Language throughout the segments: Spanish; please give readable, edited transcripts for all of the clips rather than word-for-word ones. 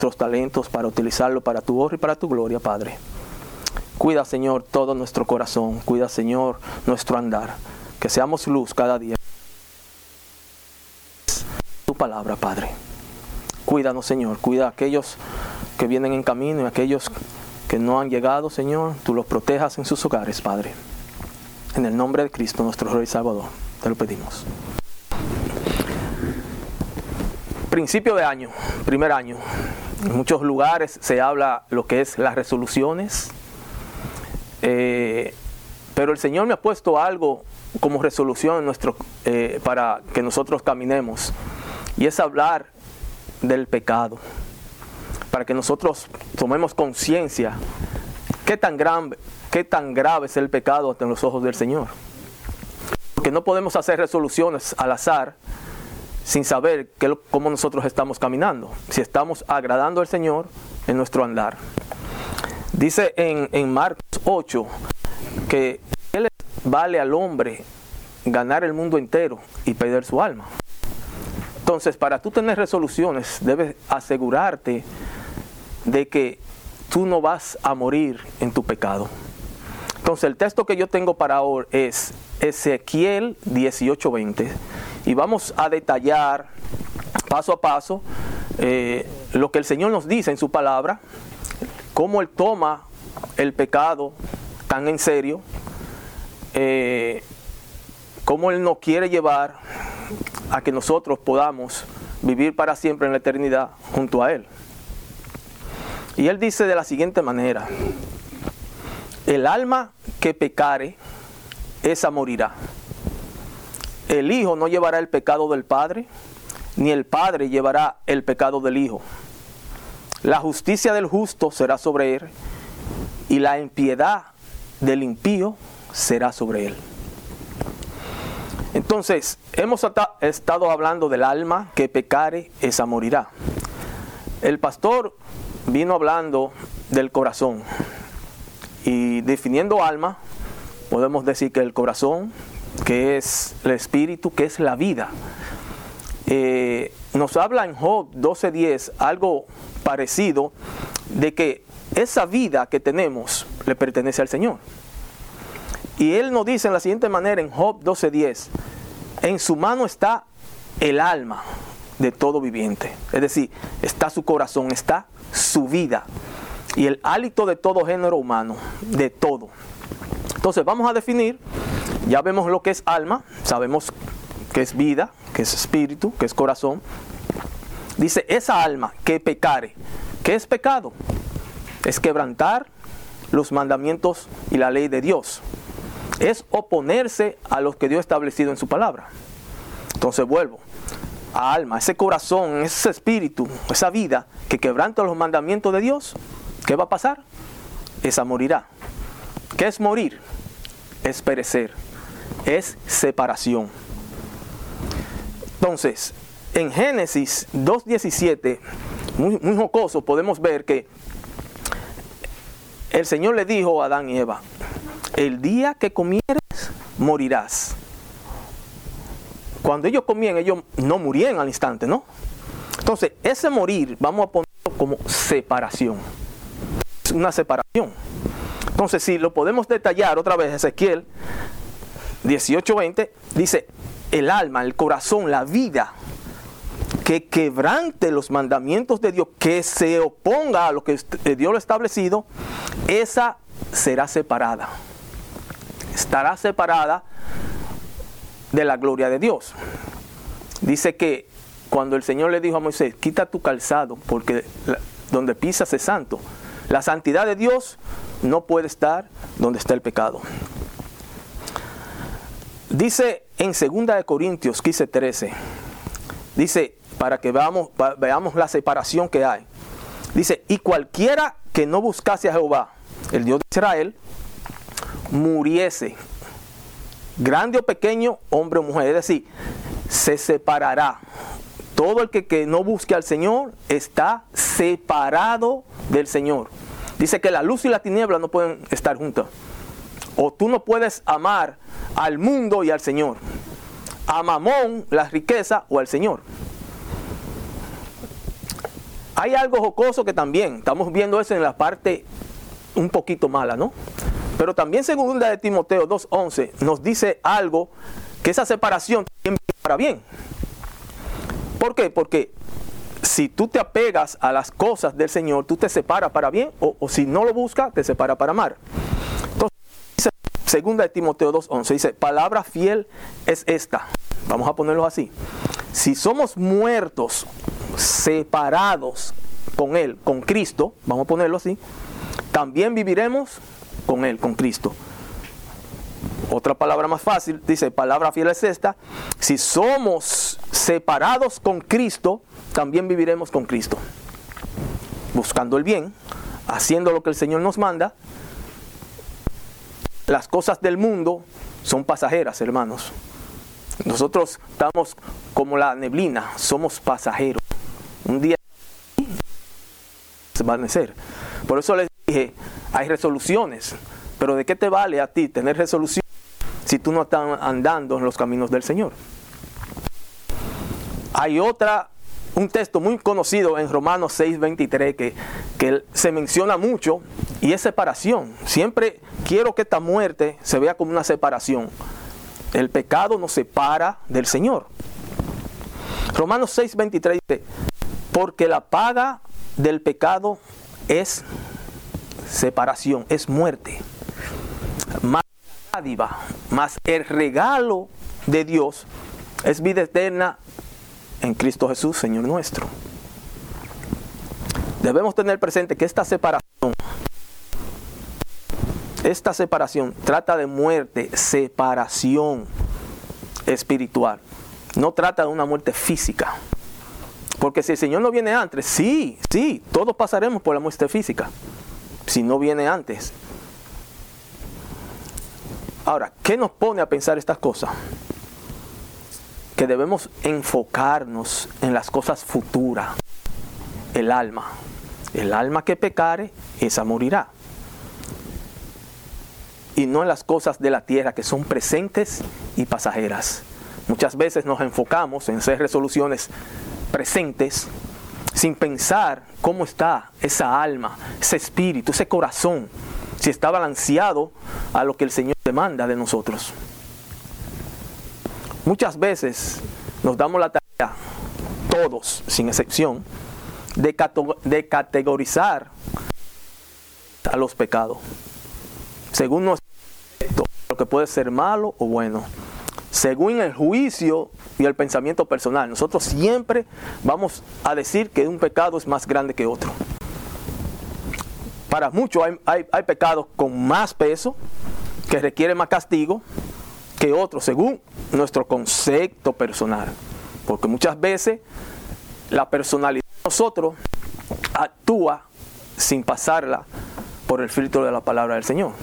nuestros talentos para utilizarlo para tu honra y para tu gloria, Padre. Cuida, Señor, todo nuestro corazón. Cuida, Señor, nuestro andar. Que seamos luz cada día. Tu palabra, Padre. Cuídanos, Señor. Cuida a aquellos que vienen en camino y a aquellos que no han llegado, Señor. Tú los protejas en sus hogares, Padre. En el nombre de Cristo, nuestro Rey y Salvador, te lo pedimos. Principio de año, primer año. En muchos lugares se habla lo que es las resoluciones. Pero el Señor me ha puesto algo como resolución para que nosotros caminemos. Y es hablar del pecado. Para que nosotros tomemos conciencia qué tan grave es el pecado ante los ojos del Señor. Porque no podemos hacer resoluciones al azar sin saber cómo nosotros estamos caminando, si estamos agradando al Señor en nuestro andar. Dice en Marcos 8 que ¿qué le vale al hombre ganar el mundo entero y perder su alma? Entonces, para tú tener resoluciones, debes asegurarte de que tú no vas a morir en tu pecado. Entonces, el texto que yo tengo para hoy es Ezequiel 18:20. Y vamos a detallar paso a paso lo que el Señor nos dice en su palabra, cómo Él toma el pecado tan en serio, cómo Él nos quiere llevar a que nosotros podamos vivir para siempre en la eternidad junto a Él. Y Él dice de la siguiente manera: el alma que pecare, esa morirá. El Hijo no llevará el pecado del Padre, ni el Padre llevará el pecado del Hijo. La justicia del justo será sobre él, y la impiedad del impío será sobre él. Entonces, hemos estado hablando del alma que pecare, esa morirá. El pastor vino hablando del corazón. Y definiendo alma, podemos decir que el corazón, que es el espíritu, que es la vida. Nos habla en Job 12:10 algo parecido, de que esa vida que tenemos le pertenece al Señor. Y Él nos dice en la siguiente manera en Job 12:10: en su mano está el alma de todo viviente. Es decir, está su corazón, está su vida y el hálito de todo género humano, de todo. Entonces vamos a definir. Ya vemos lo que es alma, sabemos que es vida, que es espíritu, que es corazón. Dice, esa alma que pecare. ¿Qué es pecado? Es quebrantar los mandamientos y la ley de Dios. Es oponerse a lo que Dios ha establecido en su palabra. Entonces vuelvo a alma, ese corazón, ese espíritu, esa vida que quebranta los mandamientos de Dios. ¿Qué va a pasar? Esa morirá. ¿Qué es morir? Es perecer. Es separación. Entonces, en Génesis 2:17, muy jocoso, podemos ver que el Señor le dijo a Adán y Eva: el día que comieres, morirás. Cuando ellos comían, ellos no morían al instante, ¿no? Entonces, ese morir, vamos a ponerlo como separación. Es una separación. Entonces, si lo podemos detallar otra vez, Ezequiel 18:20 dice: el alma, el corazón, la vida que quebrante los mandamientos de Dios, que se oponga a lo que Dios lo ha establecido, esa será separada. Estará separada de la gloria de Dios. Dice que cuando el Señor le dijo a Moisés: quita tu calzado, porque donde pisas es santo. La santidad de Dios no puede estar donde está el pecado. Dice en 2 Corintios 15:13, dice, para que veamos la separación que hay. Dice, y cualquiera que no buscase a Jehová, el Dios de Israel, muriese, grande o pequeño, hombre o mujer. Es decir, se separará. Todo el que no busque al Señor está separado del Señor. Dice que la luz y la tiniebla no pueden estar juntas. O tú no puedes amar al mundo y al Señor. A Mamón, la riqueza, o al Señor. Hay algo jocoso que también, estamos viendo eso en la parte un poquito mala, ¿no? Pero también segunda de Timoteo 2:11 nos dice algo, que esa separación también viene para bien. ¿Por qué? Porque si tú te apegas a las cosas del Señor, tú te separas para bien, o si no lo buscas, te separa para mal. Entonces, dice, segunda de Timoteo 2:11, dice, palabra fiel es esta. Vamos a ponerlo así. Si somos muertos, separados con Él, con Cristo, vamos a ponerlo así, también viviremos con Él, con Cristo. Otra palabra más fácil, dice, palabra fiel es esta, si somos separados con Cristo, también viviremos con Cristo. Buscando el bien, haciendo lo que el Señor nos manda. Las cosas del mundo son pasajeras, hermanos. Nosotros estamos como la neblina, somos pasajeros. Un día se va a desvanecer. Por eso les dije, hay resoluciones, pero ¿de qué te vale a ti tener resolución si tú no estás andando en los caminos del Señor? Hay un texto muy conocido en Romanos 6:23 que se menciona mucho, y es separación. Siempre quiero que esta muerte se vea como una separación. El pecado nos separa del Señor. Romanos 6:23 dice, porque la paga del pecado es separación, es muerte. Más dádiva, más el regalo de Dios es vida eterna en Cristo Jesús, Señor nuestro. Debemos tener presente que esta separación trata de muerte, separación espiritual. No trata de una muerte física. Porque si el Señor no viene antes, sí, todos pasaremos por la muerte física. Si no viene antes. Ahora, ¿qué nos pone a pensar estas cosas? Que debemos enfocarnos en las cosas futuras. El alma que pecare, esa morirá. Y no en las cosas de la tierra, que son presentes y pasajeras. Muchas veces nos enfocamos en hacer resoluciones presentes sin pensar cómo está esa alma, ese espíritu, ese corazón, si está balanceado a lo que el Señor demanda de nosotros. Muchas veces nos damos la tarea, todos sin excepción, de categorizar a los pecados según nuestro aspecto, lo que puede ser malo o bueno, según el juicio y el pensamiento personal. Nosotros siempre vamos a decir que un pecado es más grande que otro. Para muchos hay pecados con más peso, que requieren más castigo que otros, según nuestro concepto personal. Porque muchas veces la personalidad de nosotros actúa sin pasarla por el filtro de la palabra del Señor.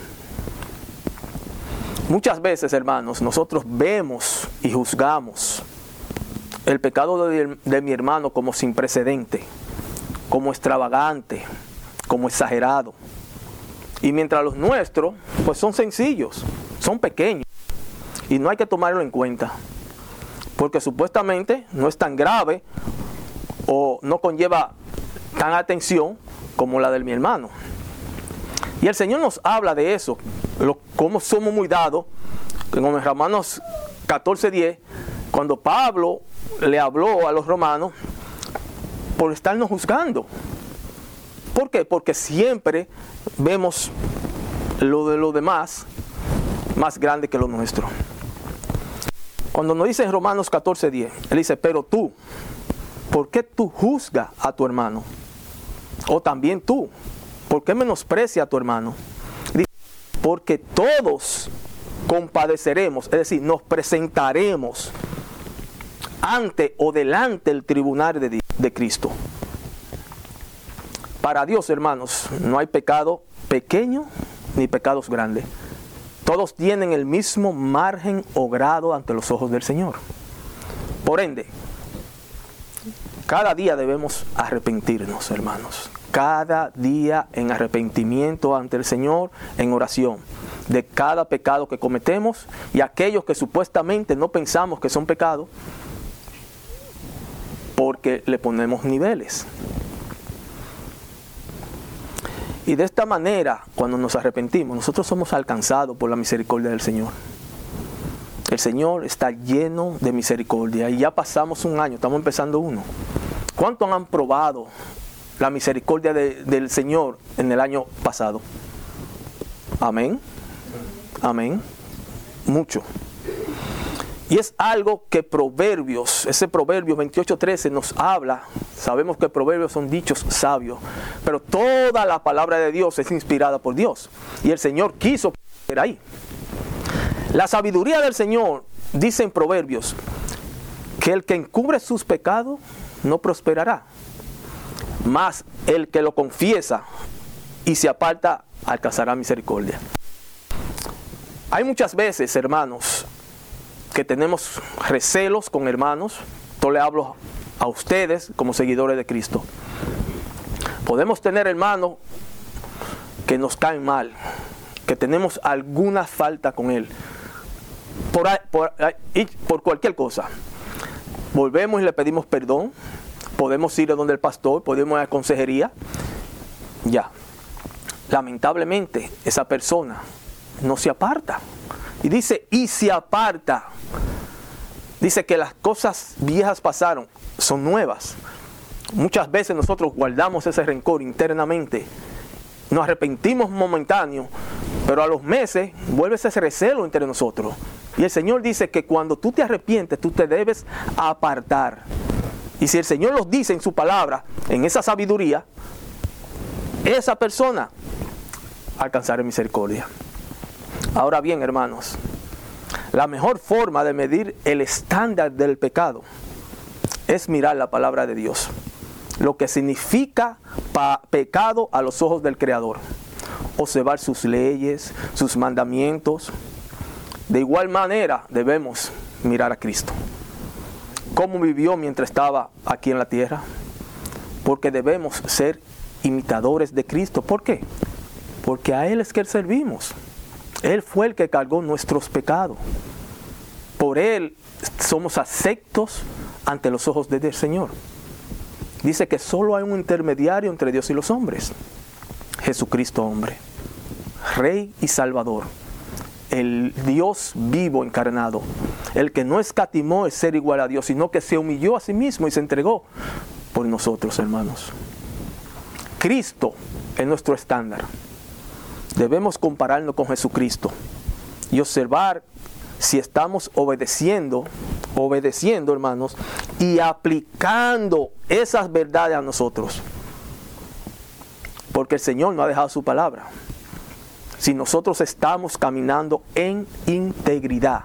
Muchas veces, hermanos, nosotros vemos y juzgamos el pecado de mi hermano como sin precedente, como extravagante, como exagerado. Y mientras los nuestros, pues son sencillos, son pequeños, y no hay que tomarlo en cuenta, porque supuestamente no es tan grave o no conlleva tan atención como la de mi hermano. Y el Señor nos habla de eso, cómo somos muy dados, como en Romanos 14:10, cuando Pablo le habló a los romanos por estarnos juzgando. ¿Por qué? Porque siempre vemos lo de los demás más grande que lo nuestro. Cuando nos dice en Romanos 14:10, él dice, pero tú, ¿por qué tú juzgas a tu hermano? O también tú, ¿por qué menosprecias a tu hermano? Dice, porque todos compadeceremos, es decir, nos presentaremos ante o delante del tribunal de Cristo. Para Dios, hermanos, no hay pecado pequeño ni pecados grandes. Todos tienen el mismo margen o grado ante los ojos del Señor. Por ende, cada día debemos arrepentirnos, hermanos. Cada día en arrepentimiento ante el Señor, en oración, de cada pecado que cometemos y aquellos que supuestamente no pensamos que son pecados, porque le ponemos niveles. Y de esta manera, cuando nos arrepentimos, nosotros somos alcanzados por la misericordia del Señor. El Señor está lleno de misericordia y ya pasamos un año, estamos empezando uno. ¿Cuántos han probado la misericordia del Señor en el año pasado? Amén. Amén. Mucho. Y es algo que Proverbios, ese Proverbio 28:13 nos habla. Sabemos que Proverbios son dichos sabios, pero toda la palabra de Dios es inspirada por Dios. Y el Señor quiso que era ahí. La sabiduría del Señor, dice en Proverbios, que el que encubre sus pecados no prosperará, mas el que lo confiesa y se aparta alcanzará misericordia. Hay muchas veces, hermanos, que tenemos recelos con hermanos. Yo le hablo a ustedes como seguidores de Cristo. Podemos tener hermanos que nos caen mal, que tenemos alguna falta con él, por cualquier cosa. Volvemos y le pedimos perdón. Podemos ir a donde el pastor, podemos ir a la consejería. Ya. Lamentablemente, esa persona no se aparta. Y dice, y se aparta. Dice que las cosas viejas pasaron, son nuevas. Muchas veces nosotros guardamos ese rencor internamente. Nos arrepentimos momentáneo, pero a los meses vuelve ese recelo entre nosotros. Y el Señor dice que cuando tú te arrepientes, tú te debes apartar. Y si el Señor los dice en su palabra, en esa sabiduría, esa persona alcanzará misericordia. Ahora bien, hermanos, la mejor forma de medir el estándar del pecado es mirar la palabra de Dios, lo que significa pecado a los ojos del Creador. Observar sus leyes, sus mandamientos. De igual manera debemos mirar a Cristo. ¿Cómo vivió mientras estaba aquí en la tierra? Porque debemos ser imitadores de Cristo. ¿Por qué? Porque a Él es que servimos. Él fue el que cargó nuestros pecados. Por Él somos aceptos ante los ojos del Señor. Dice que solo hay un intermediario entre Dios y los hombres. Jesucristo hombre, Rey y Salvador. El Dios vivo encarnado. El que no escatimó el ser igual a Dios, sino que se humilló a sí mismo y se entregó por nosotros, hermanos. Cristo es nuestro estándar. Debemos compararnos con Jesucristo y observar si estamos obedeciendo, hermanos, y aplicando esas verdades a nosotros. Porque el Señor no ha dejado su palabra. Si nosotros estamos caminando en integridad.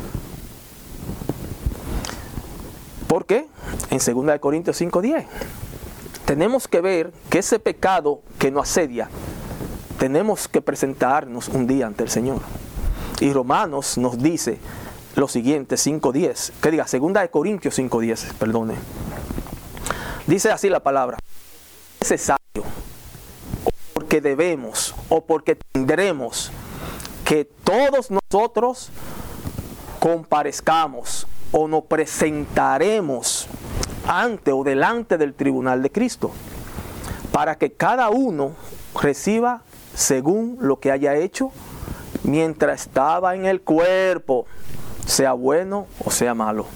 ¿Por qué? En 2 Corintios 5:10. Tenemos que ver que ese pecado que nos asedia, tenemos que presentarnos un día ante el Señor. Y Romanos nos dice lo siguiente, 5:10. Que diga, 2 Corintios 5:10, perdone. Dice así la palabra. Es necesario, porque debemos, o porque tendremos, que todos nosotros comparezcamos o nos presentaremos ante o delante del tribunal de Cristo, para que cada uno reciba según lo que haya hecho mientras estaba en el cuerpo, sea bueno o sea malo.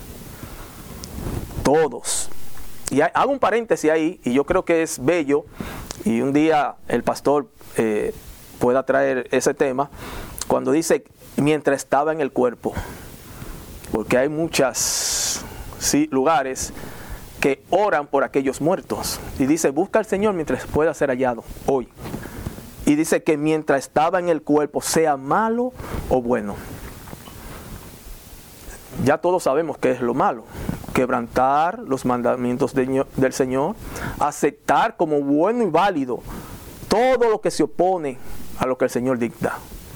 Todos. Y hago un paréntesis ahí, y yo creo que es bello, y un día el pastor pueda traer ese tema, cuando dice mientras estaba en el cuerpo, porque hay muchos lugares que oran por aquellos muertos, y dice busca al Señor mientras pueda ser hallado hoy, y dice que mientras estaba en el cuerpo, sea malo o bueno. Ya todos sabemos qué es lo malo: quebrantar los mandamientos del Señor, aceptar como bueno y válido todo lo que se opone a lo que el Señor dicta.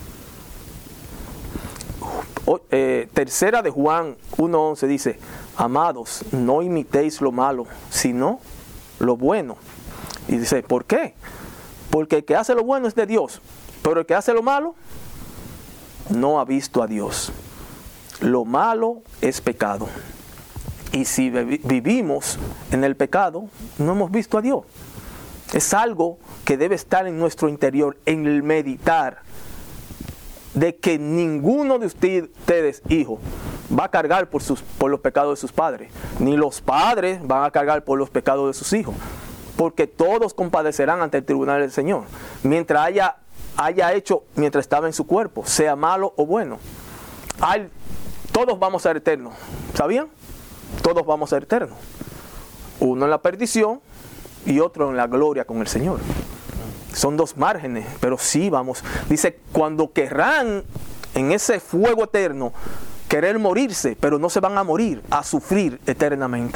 Tercera de Juan 1:11 dice: amados, no imitéis lo malo, sino lo bueno. Y dice, ¿por qué? Porque el que hace lo bueno es de Dios, pero el que hace lo malo no ha visto a Dios. Lo malo es pecado. Y si vivimos en el pecado, no hemos visto a Dios. Es algo que debe estar en nuestro interior, en el meditar de que ninguno de ustedes, hijos, va a cargar por los pecados de sus padres, ni los padres van a cargar por los pecados de sus hijos, porque todos compadecerán ante el tribunal del Señor, mientras haya hecho, mientras estaba en su cuerpo, sea malo o bueno. Todos vamos a ser eternos, ¿sabían? Todos vamos a ser eternos. Uno en la perdición y otro en la gloria con el Señor. Son dos márgenes, pero sí vamos. Dice, cuando querrán en ese fuego eterno querer morirse, pero no se van a morir, a sufrir eternamente.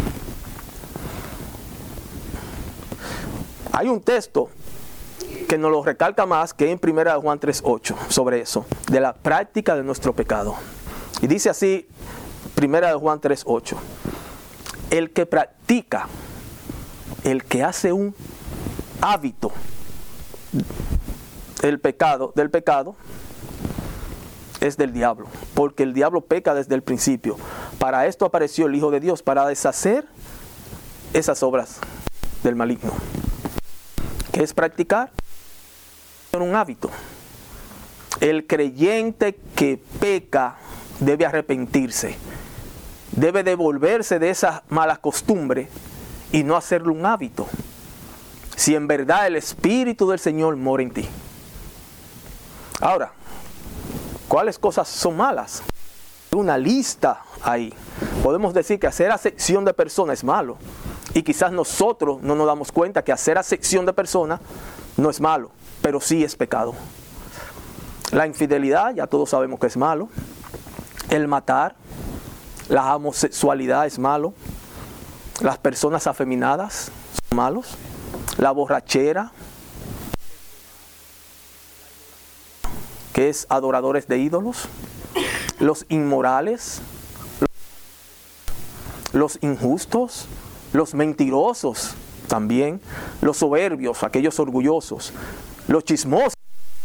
Hay un texto que nos lo recalca más, que en 1 Juan 3:8, sobre eso, de la práctica de nuestro pecado. Y dice así, 1 Juan 3:8, el que practica, el que hace un hábito del pecado, es del diablo, porque el diablo peca desde el principio. Para esto apareció el Hijo de Dios, para deshacer esas obras del maligno. ¿Qué es practicar? Un hábito. El creyente que peca debe arrepentirse, debe devolverse de esas malas costumbres y no hacerlo un hábito, si en verdad el Espíritu del Señor mora en ti. Ahora, ¿cuáles cosas son malas? Una lista ahí. Podemos decir que hacer acepción de personas es malo, y quizás nosotros no nos damos cuenta que hacer acepción de personas no es malo, pero sí es pecado. La infidelidad, ya todos sabemos que es malo. El matar, la homosexualidad es malo. Las personas afeminadas son malos. La borrachera, que es adoradores de ídolos. Los inmorales, los injustos, los mentirosos también, los soberbios, aquellos orgullosos, los chismosos.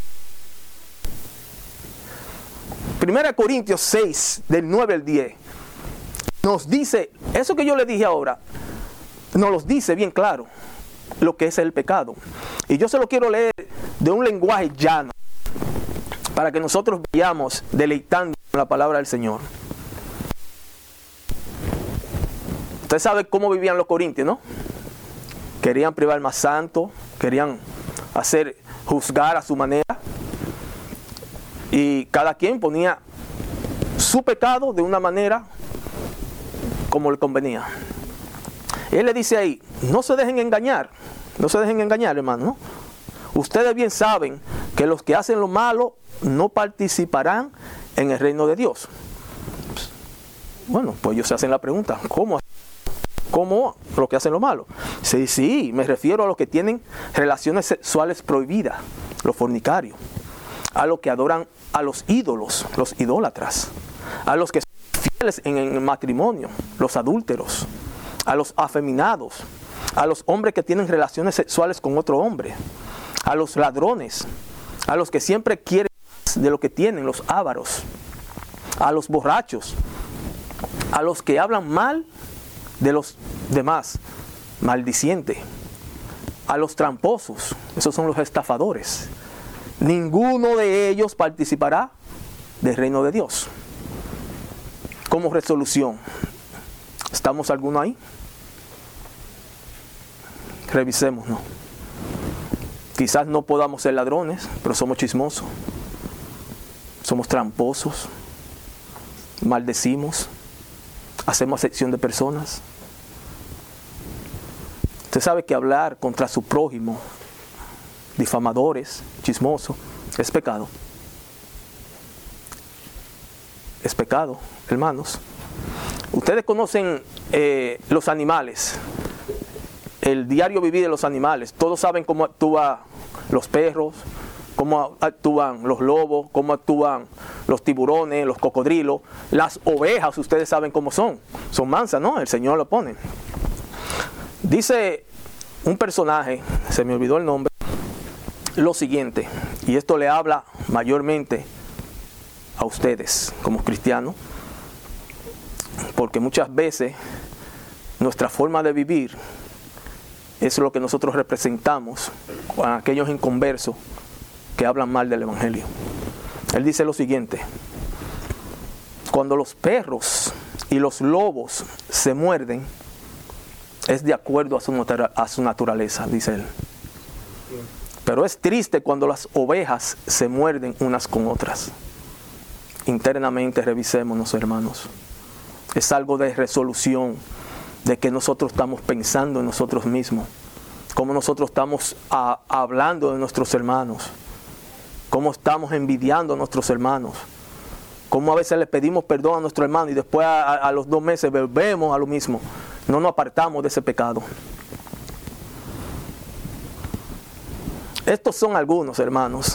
1 Corintios 6, del 9 al 10, nos dice, eso que yo le dije ahora, nos los dice bien claro, lo que es el pecado. Y yo se lo quiero leer de un lenguaje llano, para que nosotros vayamos deleitando la palabra del Señor. Usted sabe cómo vivían los corintios, ¿no? Querían privar más santo, querían juzgar a su manera. Y cada quien ponía su pecado de una manera como le convenía. Él le dice ahí, no se dejen engañar, hermano, ¿no? Ustedes bien saben que los que hacen lo malo no participarán en el reino de Dios. Bueno, pues ellos se hacen la pregunta, ¿cómo los que hacen lo malo? Sí, me refiero a los que tienen relaciones sexuales prohibidas, los fornicarios, a los que adoran a los ídolos, los idólatras, a los que son fieles en el matrimonio, los adúlteros, a los afeminados, a los hombres que tienen relaciones sexuales con otro hombre, a los ladrones, a los que siempre quieren más de lo que tienen, los ávaros, a los borrachos, a los que hablan mal de los demás, maldicientes, a los tramposos, esos son los estafadores. Ninguno de ellos participará del reino de Dios. Como resolución, ¿estamos alguno ahí? Revisémonos. Quizás no podamos ser ladrones, pero somos chismosos, somos tramposos, maldecimos, hacemos acepción de personas. Usted sabe que hablar contra su prójimo, difamadores, chismosos, es pecado. Es pecado, hermanos. Ustedes conocen los animales, el diario vivir de los animales. Todos saben cómo actúan los perros, cómo actúan los lobos, cómo actúan los tiburones, los cocodrilos. Las ovejas, ustedes saben cómo son. Son mansas, ¿no? El Señor lo pone. Dice un personaje, se me olvidó el nombre, lo siguiente, y esto le habla mayormente a ustedes como cristianos, porque muchas veces nuestra forma de vivir es lo que nosotros representamos con aquellos inconversos que hablan mal del Evangelio. Él dice lo siguiente: cuando los perros y los lobos se muerden, es de acuerdo a su naturaleza, dice él. Pero es triste cuando las ovejas se muerden unas con otras. Internamente revisémonos, hermanos. Es algo de resolución, de que nosotros estamos pensando en nosotros mismos, cómo nosotros estamos hablando de nuestros hermanos, cómo estamos envidiando a nuestros hermanos, cómo a veces le pedimos perdón a nuestro hermano y después a los 2 meses volvemos a lo mismo. No nos apartamos de ese pecado. Estos son algunos, hermanos,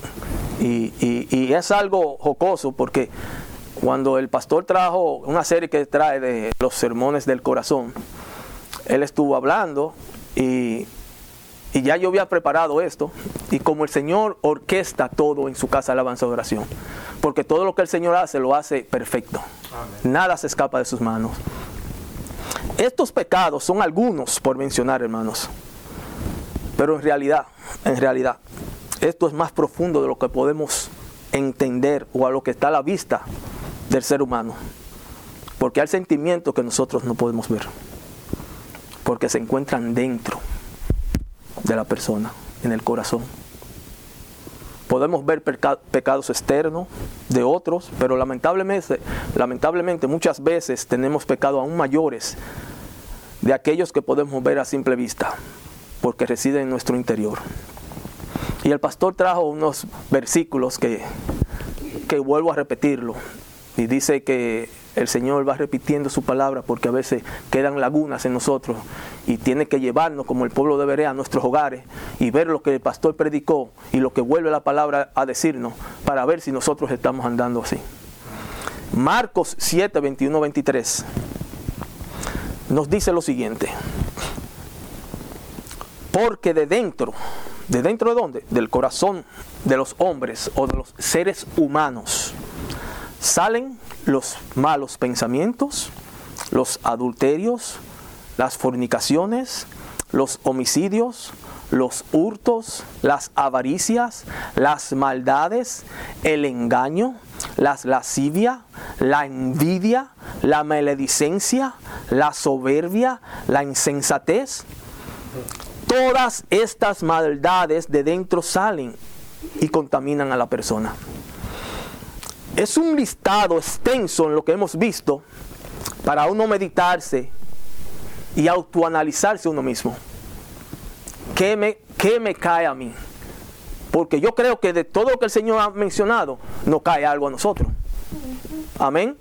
y es algo jocoso porque cuando el pastor trajo una serie que trae de los sermones del corazón, él estuvo hablando y ya yo había preparado esto, y como el Señor orquesta todo en su casa de alabanza y oración, porque todo lo que el Señor hace, lo hace perfecto. Amén. Nada se escapa de sus manos. Estos pecados son algunos por mencionar, hermanos, pero en realidad, esto es más profundo de lo que podemos entender o a lo que está a la vista del ser humano, porque hay sentimientos que nosotros no podemos ver, porque se encuentran dentro de la persona, en el corazón. Podemos ver pecados externos de otros, pero lamentablemente muchas veces tenemos pecados aún mayores de aquellos que podemos ver a simple vista, porque residen en nuestro interior. Y el pastor trajo unos versículos que vuelvo a repetirlo, y dice que el Señor va repitiendo su palabra porque a veces quedan lagunas en nosotros y tiene que llevarnos como el pueblo de Berea a nuestros hogares y ver lo que el pastor predicó y lo que vuelve la palabra a decirnos para ver si nosotros estamos andando así. Marcos 7, 21, 23 nos dice lo siguiente: porque ¿de dentro de dónde? Del corazón de los hombres o de los seres humanos salen los malos pensamientos, los adulterios, las fornicaciones, los homicidios, los hurtos, las avaricias, las maldades, el engaño, las lascivias, la envidia, la maledicencia, la soberbia, la insensatez. Todas estas maldades de dentro salen y contaminan a la persona. Es un listado extenso en lo que hemos visto para uno meditarse y autoanalizarse uno mismo. ¿Qué me cae a mí? Porque yo creo que de todo lo que el Señor ha mencionado, nos cae algo a nosotros. Amén.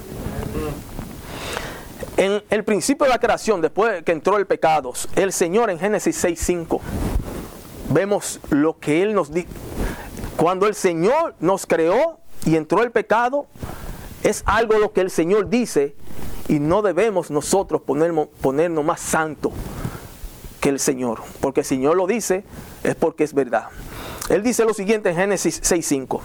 En el principio de la creación, después que entró el pecado, el Señor en Génesis 6:5, vemos lo que Él nos dijo. Cuando el Señor nos creó y entró el pecado, es algo lo que el Señor dice, y no debemos nosotros ponernos más santos que el Señor, porque el Señor lo dice, es porque es verdad. Él dice lo siguiente en Génesis 6:5: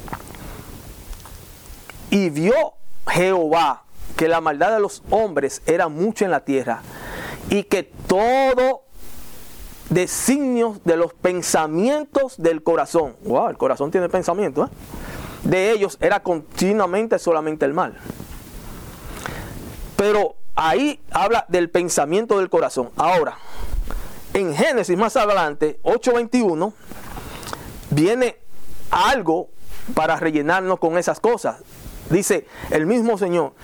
y vio Jehová que la maldad de los hombres era mucha en la tierra, y que todo designio de los pensamientos del corazón, wow, el corazón tiene pensamiento, de ellos era continuamente solamente el mal. Pero ahí habla del pensamiento del corazón. Ahora, en Génesis más adelante, 8:21, viene algo para rellenarnos con esas cosas. Dice el mismo Señor,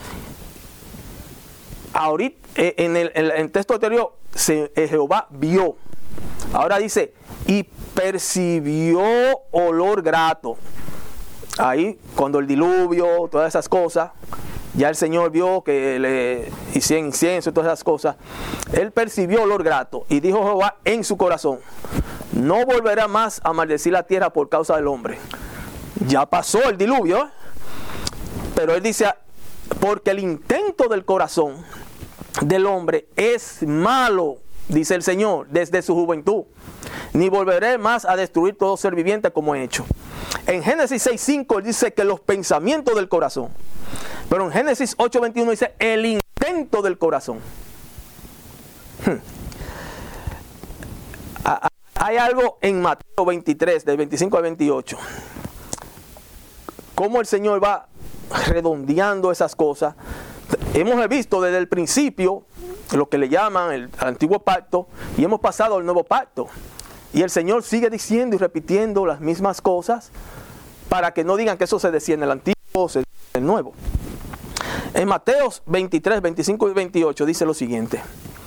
ahorita en el texto anterior, Jehová vio. Ahora dice, y percibió olor grato. Ahí, cuando el diluvio, todas esas cosas, ya el Señor vio que le hicieron incienso y todas esas cosas. Él percibió olor grato, y dijo Jehová en su corazón: no volverá más a maldecir la tierra por causa del hombre. Ya pasó el diluvio, pero él dice, porque el intento del corazón del hombre es malo, dice el Señor, desde su juventud. Ni volveré más a destruir todo ser viviente como he hecho. En Génesis 6:5 él dice que los pensamientos del corazón. Pero en Génesis 8:21 dice el intento del corazón. Hay algo en Mateo 23, del 25 al 28. Cómo el Señor va redondeando esas cosas. Hemos visto desde el principio lo que le llaman el antiguo pacto y hemos pasado al nuevo pacto. Y el Señor sigue diciendo y repitiendo las mismas cosas para que no digan que eso se decía en el antiguo o se decía en el nuevo. En Mateo 23, 25 y 28 dice lo siguiente.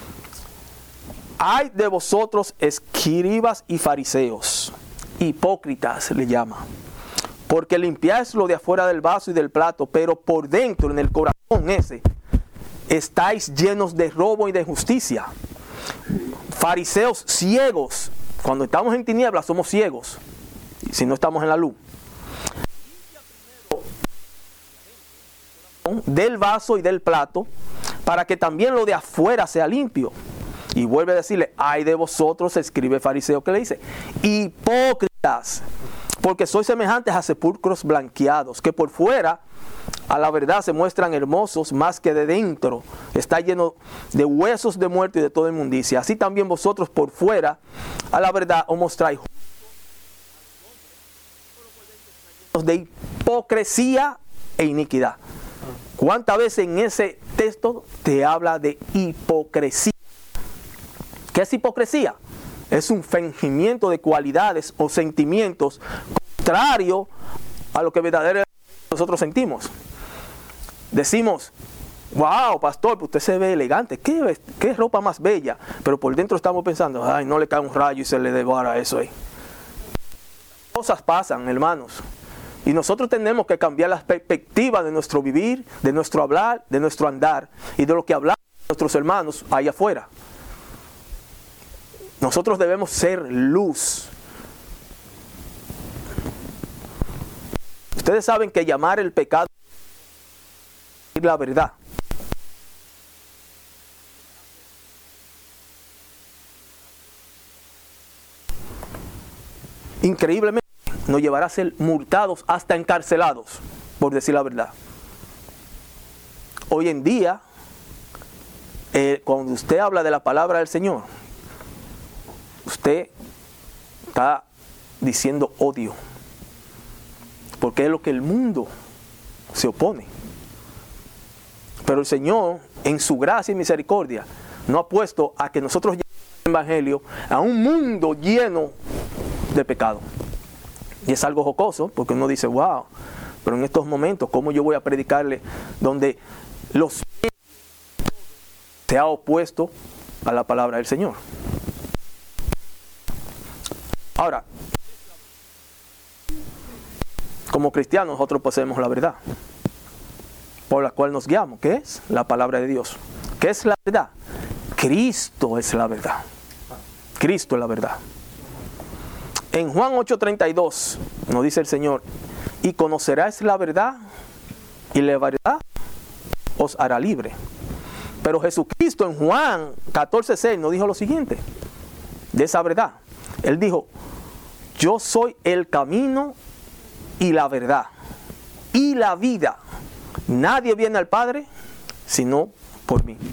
Ay de vosotros, escribas y fariseos, hipócritas le llama, porque limpiáis lo de afuera del vaso y del plato, pero por dentro, en el corazón ese, estáis llenos de robo y de injusticia. Fariseos ciegos. Cuando estamos en tinieblas somos ciegos, si no estamos en la luz. Del vaso y del plato, para que también lo de afuera sea limpio. Y vuelve a decirle, ay de vosotros, escribe fariseo, que le dice, hipócritas, porque sois semejantes a sepulcros blanqueados, que por fuera a la verdad se muestran hermosos, más que de dentro está lleno de huesos de muerte y de toda inmundicia. Así también vosotros por fuera a la verdad os mostráis de hipocresía e iniquidad. ¿Cuántas veces en ese texto te habla de hipocresía? ¿Qué es hipocresía? Es un fingimiento de cualidades o sentimientos contrario a lo que verdaderamente nosotros sentimos. Decimos, wow, pastor, pues usted se ve elegante, ¿qué ropa más bella? Pero por dentro estamos pensando, ay, no le cae un rayo y se le devora eso ahí. Cosas pasan, hermanos. Y nosotros tenemos que cambiar la perspectiva de nuestro vivir, de nuestro hablar, de nuestro andar y de lo que hablamos nuestros hermanos allá afuera. Nosotros debemos ser luz. Ustedes saben que llamar el pecado es la verdad. Increíblemente nos llevará a ser multados, hasta encarcelados, por decir la verdad. Hoy en día, cuando usted habla de la palabra del Señor, usted está diciendo odio, porque es lo que el mundo se opone. Pero el Señor, en su gracia y misericordia, no ha puesto a que nosotros llevemos el Evangelio a un mundo lleno de pecado. Y es algo jocoso, porque uno dice, wow, pero en estos momentos, ¿cómo yo voy a predicarle donde los se ha opuesto a la palabra del Señor? Ahora, como cristianos nosotros poseemos la verdad, por la cual nos guiamos. ¿Qué es? La palabra de Dios. ¿Qué es la verdad? Cristo es la verdad. Cristo es la verdad. En Juan 8:32 nos dice el Señor, y conocerás la verdad, y la verdad os hará libre. Pero Jesucristo en Juan 14:6 nos dijo lo siguiente, de esa verdad. Él dijo, yo soy el camino y la verdad y la vida. Nadie viene al Padre sino por mí.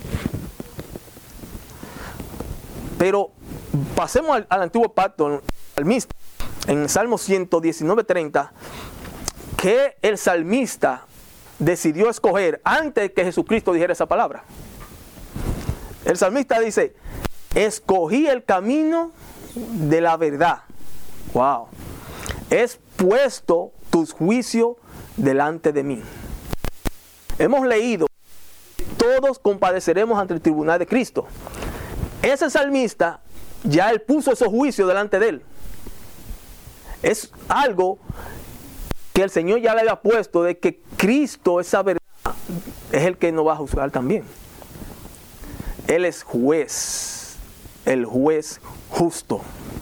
Pero pasemos al antiguo pacto, salmista, en Salmo 119:30, que el salmista decidió escoger antes que Jesucristo dijera esa palabra. El salmista dice, escogí el camino de la verdad. Wow. Es puesto tus juicios delante de mí. Hemos leído, todos compadeceremos ante el tribunal de Cristo. Ese salmista, ya él puso esos juicios delante de él. Es algo que el Señor ya le había puesto, de que Cristo, esa verdad, es el que nos va a juzgar también. Él es juez, el juez justo.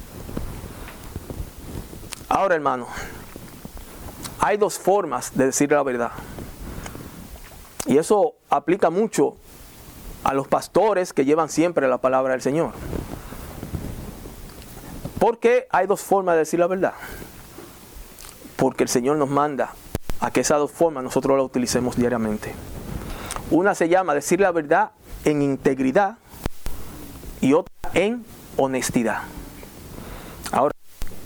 Ahora, hermano, hay dos formas de decir la verdad. Y eso aplica mucho a los pastores que llevan siempre la palabra del Señor. ¿Por qué hay dos formas de decir la verdad? Porque el Señor nos manda a que esas dos formas nosotros las utilicemos diariamente. Una se llama decir la verdad en integridad y otra en honestidad.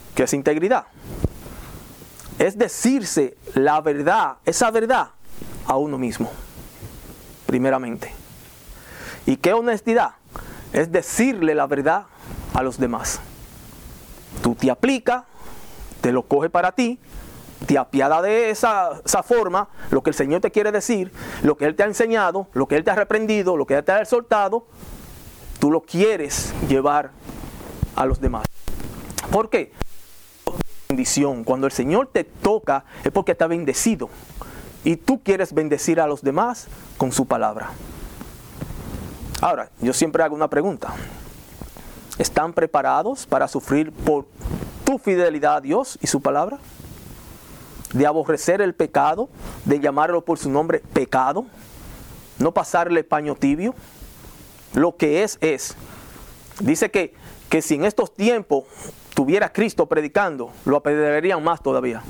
¿Qué es integridad? Es decirse la verdad, esa verdad, a uno mismo, primeramente. ¿Y qué honestidad? Es decirle la verdad a los demás. Tú te aplicas, te lo coges para ti, te apiadas de esa forma, lo que el Señor te quiere decir, lo que Él te ha enseñado, lo que Él te ha reprendido, lo que Él te ha exhortado, tú lo quieres llevar a los demás. ¿Por qué? Bendición. Cuando el Señor te toca es porque está bendecido y tú quieres bendecir a los demás con su palabra. Ahora, yo siempre hago una pregunta. ¿Están preparados para sufrir por tu fidelidad a Dios y su palabra? De aborrecer el pecado, de llamarlo por su nombre pecado, no pasarle paño tibio. Lo que es. Dice que si en estos tiempos tuviera Cristo predicando, lo apedrearían más todavía.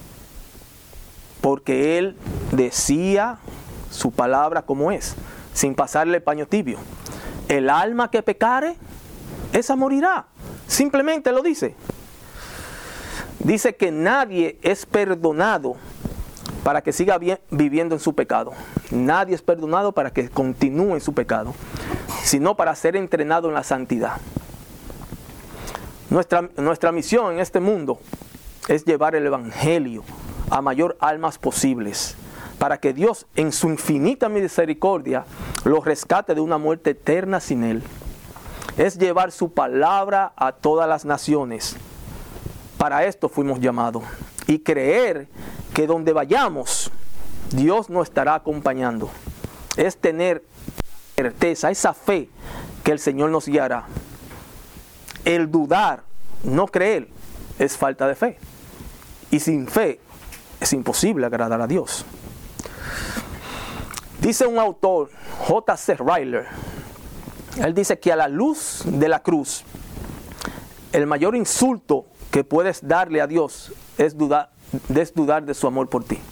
Porque Él decía su palabra como es, sin pasarle paño tibio. El alma que pecare, esa morirá. Simplemente lo dice. Dice que nadie es perdonado para que siga viviendo en su pecado. Nadie es perdonado para que continúe en su pecado, sino para ser entrenado en la santidad. Nuestra misión en este mundo es llevar el Evangelio a mayor almas posibles, para que Dios en su infinita misericordia los rescate de una muerte eterna sin Él. Es llevar su palabra a todas las naciones. Para esto fuimos llamados. Y creer que donde vayamos, Dios nos estará acompañando. Es tener certeza, esa fe que el Señor nos guiará. El dudar, no creer, es falta de fe. Y sin fe es imposible agradar a Dios. Dice un autor, J.C. Ryler, él dice que a la luz de la cruz, el mayor insulto que puedes darle a Dios es dudar de su amor por ti.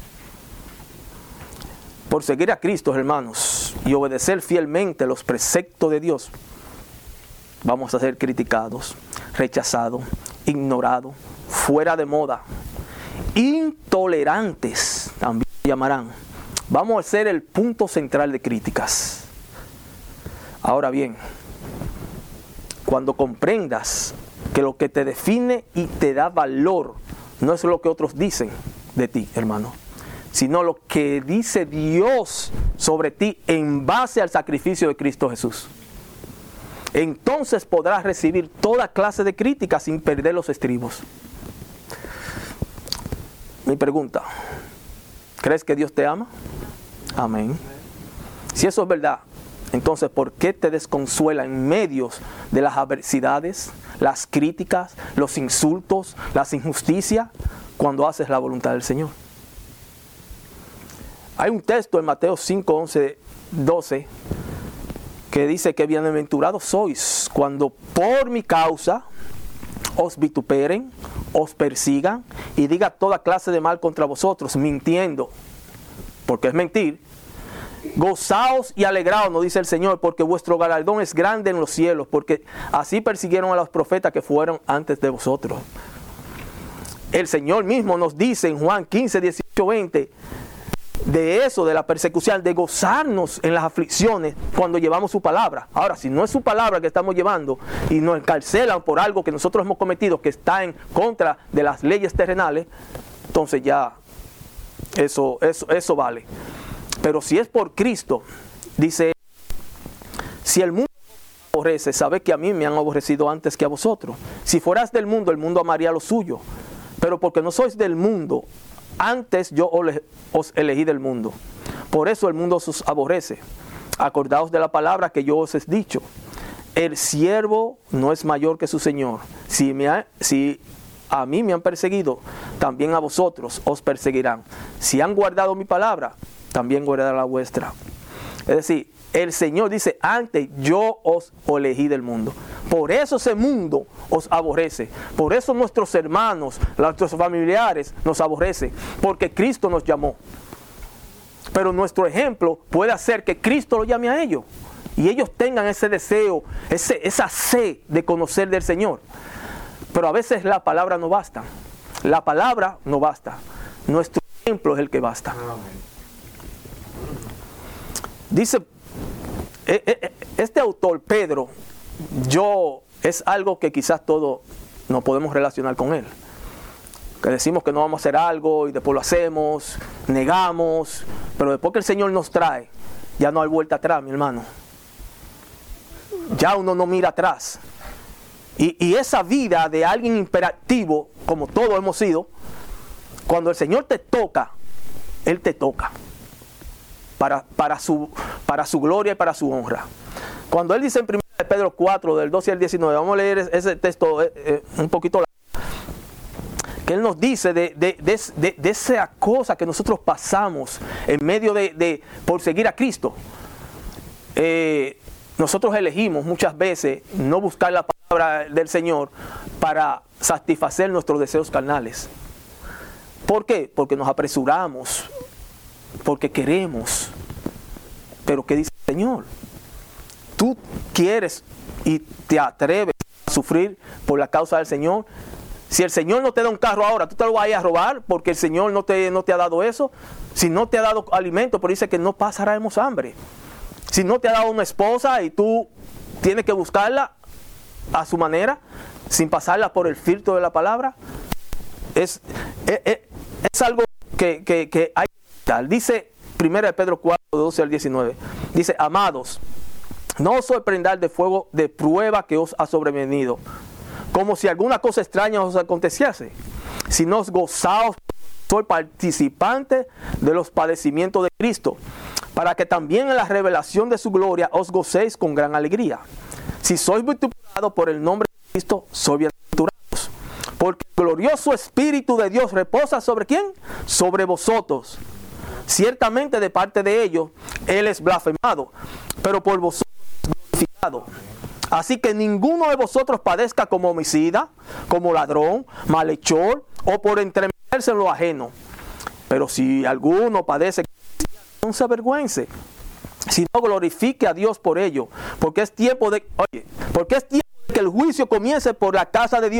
Por seguir a Cristo, hermanos, y obedecer fielmente los preceptos de Dios, vamos a ser criticados, rechazados, ignorados, fuera de moda, intolerantes, también llamarán. Vamos a ser el punto central de críticas. Ahora bien, cuando comprendas que lo que te define y te da valor no es lo que otros dicen de ti, hermano, sino lo que dice Dios sobre ti en base al sacrificio de Cristo Jesús. Entonces podrás recibir toda clase de críticas sin perder los estribos. Mi pregunta, ¿crees que Dios te ama? Amén. Si eso es verdad, entonces ¿por qué te desconsuela en medio de las adversidades, las críticas, los insultos, las injusticias, cuando haces la voluntad del Señor? Hay un texto en Mateo 5, 11, 12 que dice que bienaventurados sois cuando por mi causa os vituperen, os persigan y digan toda clase de mal contra vosotros, mintiendo, porque es mentir. Gozaos y alegraos, nos dice el Señor, porque vuestro galardón es grande en los cielos, porque así persiguieron a los profetas que fueron antes de vosotros. El Señor mismo nos dice en Juan 15, 18, 20, de eso, de la persecución, de gozarnos en las aflicciones cuando llevamos su palabra. Ahora, si no es su palabra que estamos llevando y nos encarcelan por algo que nosotros hemos cometido que está en contra de las leyes terrenales, entonces ya eso vale. Pero si es por Cristo, dice, si el mundo aborrece, sabe que a mí me han aborrecido antes que a vosotros. Si fueras del mundo, el mundo amaría lo suyo. Pero porque no sois del mundo, antes yo os elegí del mundo. Por eso el mundo os aborrece. Acordaos de la palabra que yo os he dicho. El siervo no es mayor que su Señor. Si a mí me han perseguido, también a vosotros os perseguirán. Si han guardado mi palabra, también guardará la vuestra. Es decir, el Señor dice, antes yo os elegí del mundo. Por eso ese mundo os aborrece. Por eso nuestros hermanos, nuestros familiares nos aborrecen. Porque Cristo nos llamó. Pero nuestro ejemplo puede hacer que Cristo lo llame a ellos. Y ellos tengan ese deseo, esa sed de conocer del Señor. Pero a veces la palabra no basta. La palabra no basta. Nuestro ejemplo es el que basta. Dice, este autor, Pedro, es algo que quizás todos nos podemos relacionar con él. Que decimos que no vamos a hacer algo y después lo hacemos, negamos, pero después que el Señor nos trae, ya no hay vuelta atrás, mi hermano. Ya uno no mira atrás. Y esa vida de alguien imperativo, como todos hemos sido, cuando el Señor te toca, Él te toca. Para su gloria y para su honra. Cuando Él dice en 1 Pedro 4, del 12 al 19, vamos a leer ese texto un poquito largo, que Él nos dice de esa cosa que nosotros pasamos en medio por seguir a Cristo. Nosotros elegimos muchas veces no buscar la palabra del Señor para satisfacer nuestros deseos carnales. ¿Por qué? Porque nos apresuramos, porque queremos. Pero ¿qué dice el Señor? Tú quieres y te atreves a sufrir por la causa del Señor. Si el Señor no te da un carro ahora, tú te lo vas a ir a robar porque el Señor no te ha dado eso. Si no te ha dado alimento, pero dice que no pasaremos hambre. Si no te ha dado una esposa y tú tienes que buscarla a su manera, sin pasarla por el filtro de la palabra, es algo que hay que dar. Dice 1 Pedro 4, 12 al 19. Dice, amados, no os sorprendáis de fuego de prueba que os ha sobrevenido, como si alguna cosa extraña os aconteciese, sino os gozaos, soy participante de los padecimientos de Cristo, para que también en la revelación de su gloria os gocéis con gran alegría. Si sois vituperados por el nombre de Cristo, sois bienaventurados, porque el glorioso Espíritu de Dios reposa ¿sobre quién? Sobre vosotros. Ciertamente de parte de ellos Él es blasfemado, pero por vosotros es glorificado. Así que ninguno de vosotros padezca como homicida, como ladrón, malhechor o por entremeterse en lo ajeno. Pero si alguno padece, no se avergüence, sino glorifique a Dios por ello, porque es tiempo de que el juicio comience por la casa de Dios.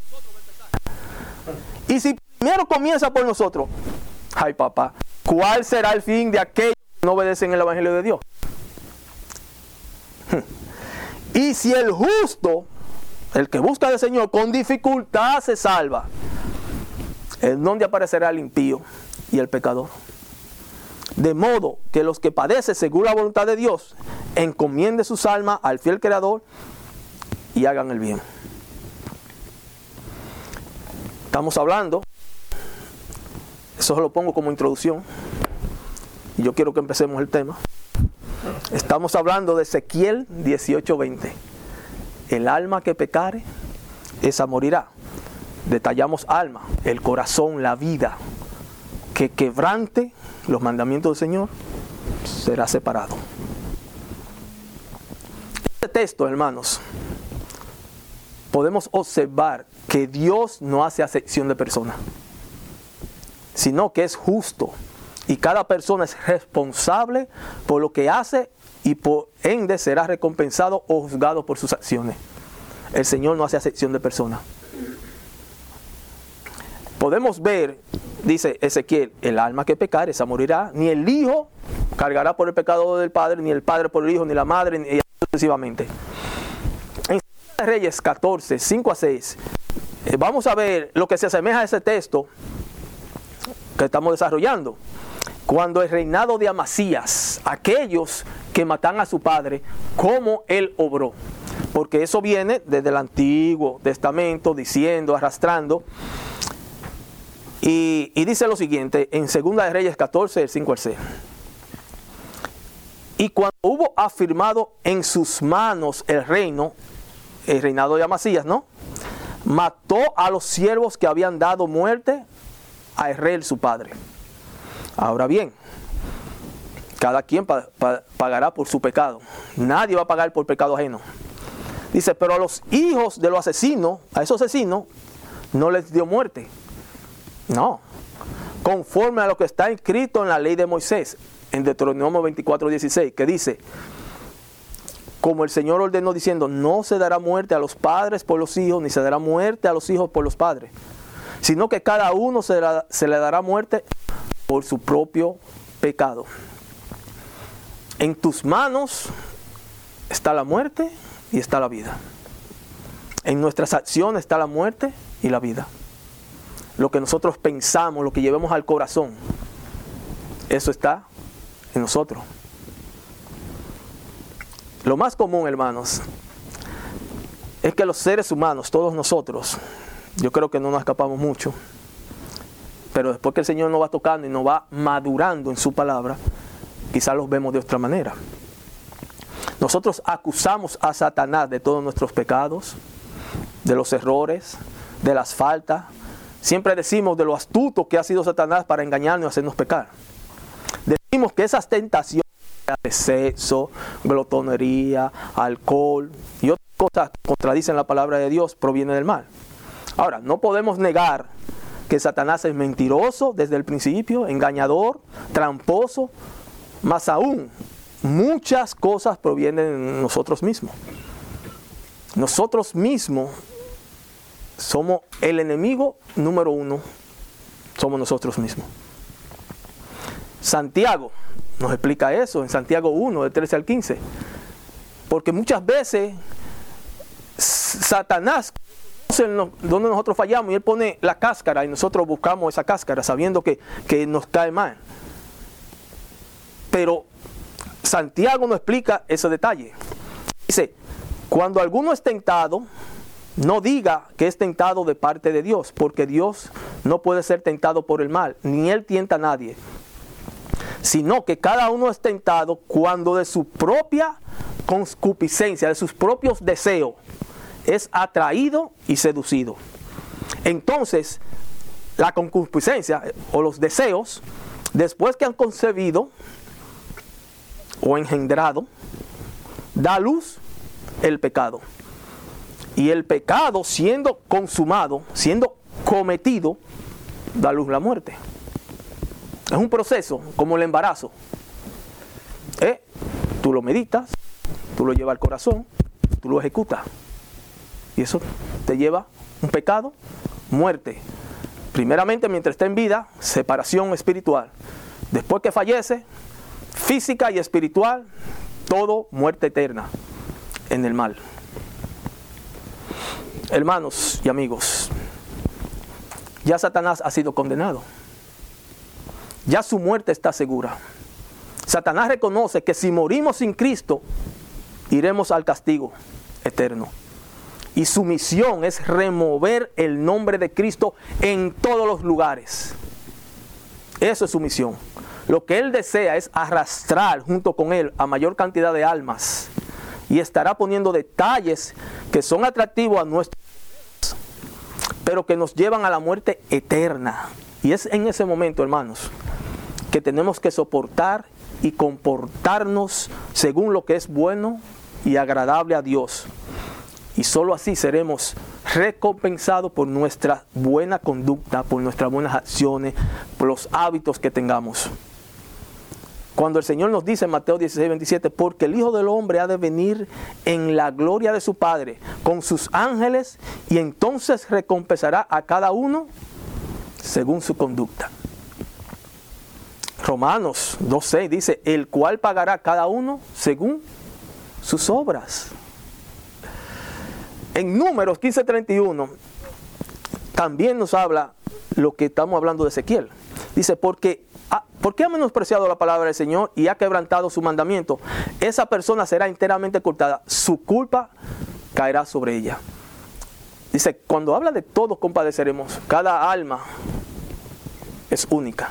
Y si primero comienza por nosotros, ay papá, ¿cuál será el fin de aquellos que no obedecen el Evangelio de Dios? Y si el justo, el que busca al Señor, con dificultad se salva, ¿en dónde aparecerá el impío y el pecador? De modo que los que padecen según la voluntad de Dios, encomienden sus almas al fiel Creador y hagan el bien. Estamos hablando, eso lo pongo como introducción, y yo quiero que empecemos el tema. Estamos hablando de Ezequiel 18:20. El alma que pecare, esa morirá. Detallamos alma, el corazón, la vida, que quebrante los mandamientos del Señor, será separado. Este texto, hermanos, podemos observar que Dios no hace acepción de personas, sino que es justo. Y cada persona es responsable por lo que hace y por ende será recompensado o juzgado por sus acciones. El Señor no hace acepción de personas. Podemos ver, dice Ezequiel, el alma que pecare, esa morirá. Ni el hijo cargará por el pecado del padre, ni el padre por el hijo, ni la madre, y así sucesivamente. En Reyes 14, 5 a 6, vamos a ver lo que se asemeja a ese texto que estamos desarrollando. Cuando el reinado de Amasías, aquellos que matan a su padre, cómo él obró. Porque eso viene desde el Antiguo Testamento, diciendo, arrastrando. Y dice lo siguiente, en 2 de Reyes 14, del 5 al 6. Y cuando hubo afirmado en sus manos el reinado de Amasías, ¿no? Mató a los siervos que habían dado muerte a Israel su padre. Ahora bien, cada quien pagará por su pecado. Nadie va a pagar por pecado ajeno. Dice, pero a los hijos de los asesinos, a esos asesinos, no les dio muerte. No. Conforme a lo que está escrito en la ley de Moisés, en Deuteronomio 24:16, que dice, como el Señor ordenó diciendo, no se dará muerte a los padres por los hijos, ni se dará muerte a los hijos por los padres, sino que cada uno se le dará muerte por su propio pecado. En tus manos está la muerte y está la vida. En nuestras acciones está la muerte y la vida. Lo que nosotros pensamos, lo que llevemos al corazón, eso está en nosotros. Lo más común, hermanos, es que los seres humanos, todos nosotros, yo creo que no nos escapamos mucho, pero después que el Señor nos va tocando y nos va madurando en su palabra, quizás los vemos de otra manera. Nosotros acusamos a Satanás de todos nuestros pecados, de los errores, de las faltas. Siempre decimos de lo astuto que ha sido Satanás para engañarnos y hacernos pecar. Decimos que esas tentaciones de sexo, glotonería, alcohol y otras cosas que contradicen la palabra de Dios provienen del mal. Ahora, no podemos negar que Satanás es mentiroso desde el principio, engañador, tramposo, más aún, muchas cosas provienen de nosotros mismos. Nosotros mismos somos el enemigo número uno, somos nosotros mismos. Santiago nos explica eso en Santiago 1, del 13 al 15. Porque muchas veces Satanás conoce donde nosotros fallamos y él pone la cáscara y nosotros buscamos esa cáscara sabiendo que nos cae mal. Pero Santiago nos explica ese detalle. Dice, cuando alguno es tentado, no diga que es tentado de parte de Dios, porque Dios no puede ser tentado por el mal, ni Él tienta a nadie, sino que cada uno es tentado cuando de su propia concupiscencia, de sus propios deseos, es atraído y seducido. Entonces, la concupiscencia o los deseos, después que han concebido o engendrado, da a luz el pecado. Y el pecado, siendo consumado, siendo cometido, da a luz la muerte. Es un proceso como el embarazo. Tú lo meditas, tú lo llevas al corazón, tú lo ejecutas. Y eso te lleva un pecado, muerte. Primeramente, mientras está en vida, separación espiritual. Después que fallece, física y espiritual, todo muerte eterna en el mal. Hermanos y amigos, ya Satanás ha sido condenado. Ya su muerte está segura. Satanás reconoce que si morimos sin Cristo, iremos al castigo eterno. Y su misión es remover el nombre de Cristo en todos los lugares. Eso es su misión. Lo que él desea es arrastrar junto con él a mayor cantidad de almas. Y estará poniendo detalles que son atractivos a nuestros, pero que nos llevan a la muerte eterna. Y es en ese momento, hermanos, que tenemos que soportar y comportarnos según lo que es bueno y agradable a Dios. Y solo así seremos recompensados por nuestra buena conducta, por nuestras buenas acciones, por los hábitos que tengamos. Cuando el Señor nos dice en Mateo 16, 27, porque el Hijo del Hombre ha de venir en la gloria de su Padre con sus ángeles y entonces recompensará a cada uno según su conducta. Romanos 2:6 dice, el cual pagará cada uno según sus obras. En Números 15:31 también nos habla lo que estamos hablando de Ezequiel. Dice, ¿por qué ha menospreciado la palabra del Señor y ha quebrantado su mandamiento? Esa persona será enteramente cortada, su culpa caerá sobre ella. Dice, cuando habla de todos compadeceremos, cada alma es única.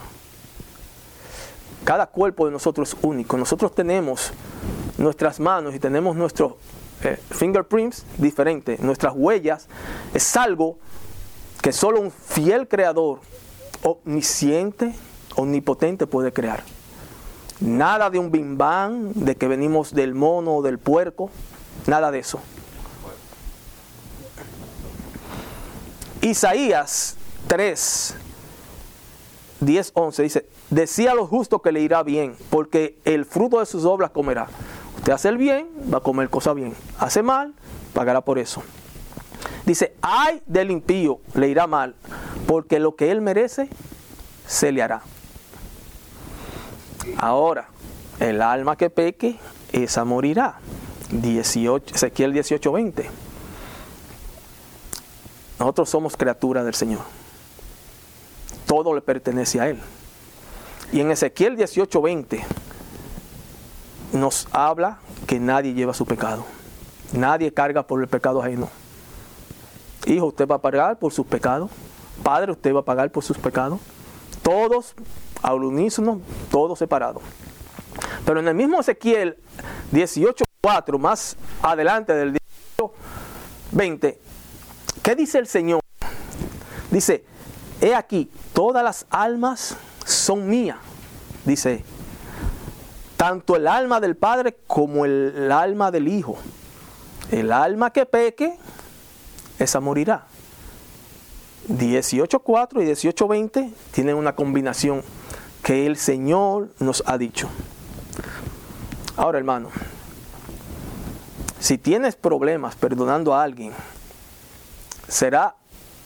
Cada cuerpo de nosotros es único. Nosotros tenemos nuestras manos y tenemos nuestros fingerprints diferentes. Nuestras huellas es algo que solo un fiel creador, omnisciente, omnipotente puede crear. Nada de un bim bam, de que venimos del mono o del puerco, nada de eso. Isaías 3, 10, 11 dice, decía a los justos que le irá bien, porque el fruto de sus obras comerá. Usted hace el bien, va a comer cosas bien. Hace mal, pagará por eso. Dice, ay del impío, le irá mal, porque lo que él merece, se le hará. Ahora, el alma que peque, esa morirá. Ezequiel 18:20. Nosotros somos criaturas del Señor. Todo le pertenece a Él. Y en Ezequiel 18:20 nos habla que nadie lleva su pecado. Nadie carga por el pecado ajeno. Hijo, usted va a pagar por sus pecados. Padre, usted va a pagar por sus pecados. Todos al unísono, todos separados. Pero en el mismo Ezequiel 18:4, más adelante del 18:20, ¿qué dice el Señor? Dice, he aquí, todas las almas son mías, dice, tanto el alma del Padre como el alma del Hijo. El alma que peque, esa morirá. 18:4 y 18:20 tienen una combinación que el Señor nos ha dicho. Ahora, hermano, si tienes problemas perdonando a alguien, será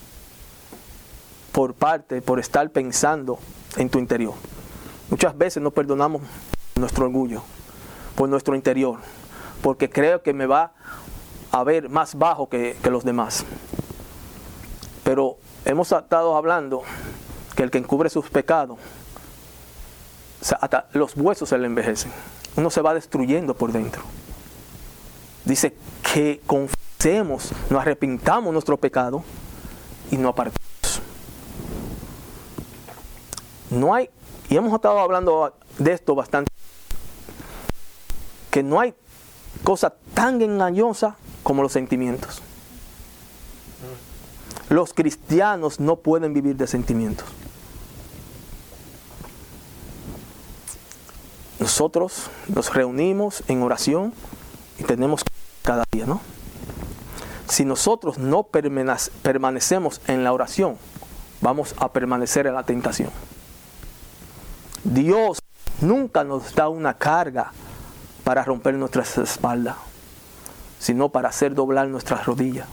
por estar pensando en tu interior. Muchas veces no perdonamos nuestro orgullo, por nuestro interior, porque creo que me va a ver más bajo que los demás. Pero hemos estado hablando que el que encubre sus pecados, hasta los huesos se le envejecen. Uno se va destruyendo por dentro. Dice que confesemos, nos arrepintamos nuestro pecado y no apartemos. No hay, y hemos estado hablando de esto bastante, que no hay cosa tan engañosa como los sentimientos. Los cristianos no pueden vivir de sentimientos. Nosotros nos reunimos en oración y tenemos cada día, ¿no? Si nosotros no permanecemos en la oración, vamos a permanecer en la tentación. Dios nunca nos da una carga para romper nuestras espaldas, sino para hacer doblar nuestras rodillas.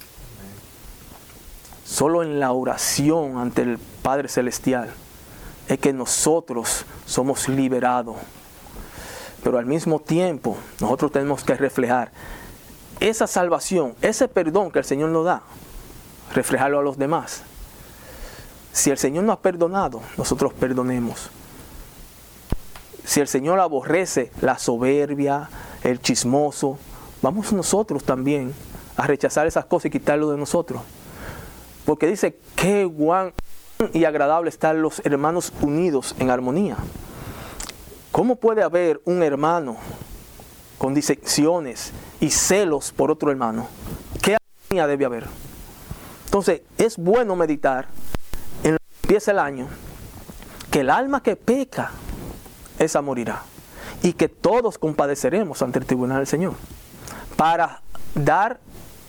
Solo en la oración ante el Padre Celestial es que nosotros somos liberados. Pero al mismo tiempo, nosotros tenemos que reflejar esa salvación, ese perdón que el Señor nos da, reflejarlo a los demás. Si el Señor nos ha perdonado, nosotros perdonemos. Si el Señor aborrece la soberbia, el chismoso, vamos nosotros también a rechazar esas cosas y quitarlo de nosotros. Porque dice, qué guay y agradable están los hermanos unidos en armonía. ¿Cómo puede haber un hermano con disecciones y celos por otro hermano? ¿Qué armonía debe haber? Entonces, es bueno meditar en lo que empieza el año, que el alma que peca, esa morirá. Y que todos compadeceremos ante el tribunal del Señor. Para dar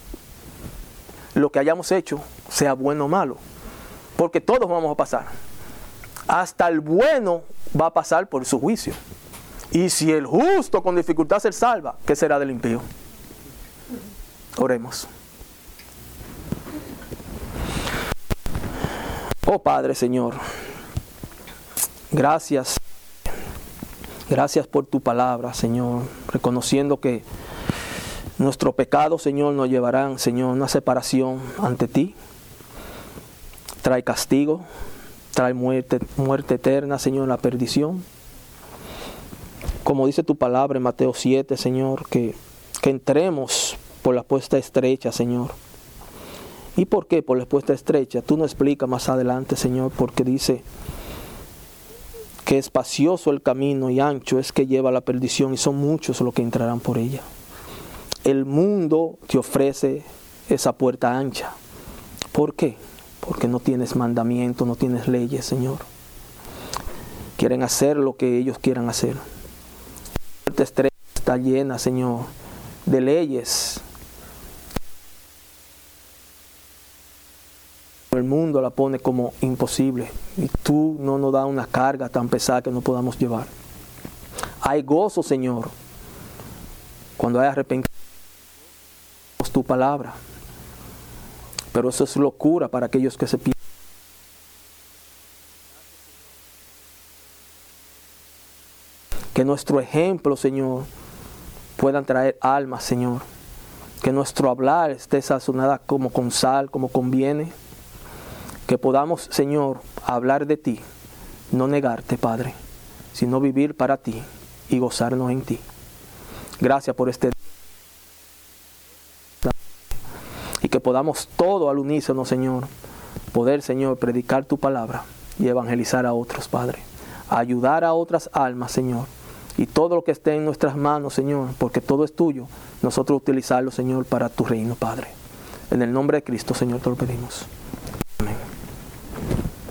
lo que hayamos hecho, sea bueno o malo. Porque todos vamos a pasar. Hasta el bueno va a pasar por su juicio. Y si el justo con dificultad se salva, ¿qué será del impío? Oremos. Oh Padre, Señor, gracias. Gracias por tu palabra, Señor, reconociendo que nuestro pecado, Señor, nos llevarán, Señor, a una separación ante ti. Trae castigo, trae muerte eterna, Señor, la perdición. Como dice tu palabra en Mateo 7, Señor, que entremos por la puerta estrecha, Señor. ¿Y por qué por la puerta estrecha? Tú nos explicas más adelante, Señor, porque dice que espacioso el camino y ancho es que lleva a la perdición, y son muchos los que entrarán por ella. El mundo te ofrece esa puerta ancha. ¿Por qué? Porque no tienes mandamientos, no tienes leyes, Señor. Quieren hacer lo que ellos quieran hacer. La puerta estrecha está llena, Señor, de leyes. El mundo la pone como imposible y tú no nos das una carga tan pesada que no podamos llevar. Hay gozo, Señor, Cuando hay arrepentimiento, tu palabra. Pero eso es locura para aquellos que se pierden. Que nuestro ejemplo, Señor, puedan traer almas, Señor. Que nuestro hablar esté sazonada como con sal, como conviene. Que podamos, Señor, hablar de ti, no negarte, Padre, sino vivir para ti y gozarnos en ti. Gracias por este día. Y que podamos todo al unísono, Señor, poder, Señor, predicar tu palabra y evangelizar a otros, Padre. Ayudar a otras almas, Señor. Y todo lo que esté en nuestras manos, Señor, porque todo es tuyo, nosotros utilizarlo, Señor, para tu reino, Padre. En el nombre de Cristo, Señor, te lo pedimos. Amén.